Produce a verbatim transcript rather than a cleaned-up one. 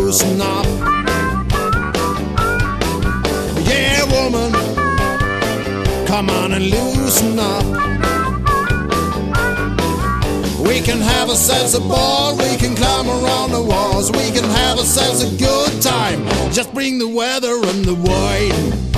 loosen up. Yeah, woman, come on and loosen up. We can have ourselves a ball, we can climb around the walls, we can have ourselves a good time. Just bring the weather and the wine.